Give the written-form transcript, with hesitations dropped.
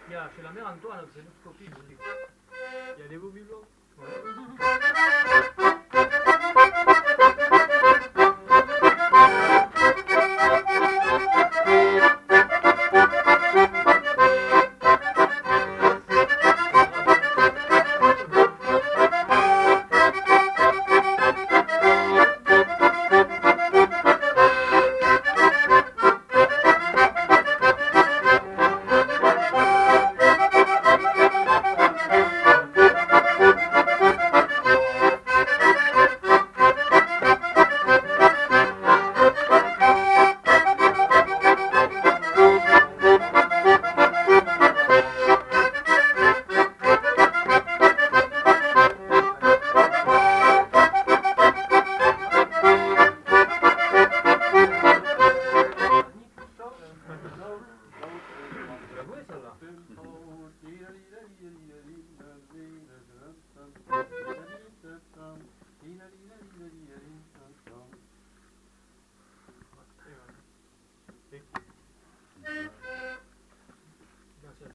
a chez la mère Antoine, c'est notre copine. Il y a des beaux bibelots. Ouais.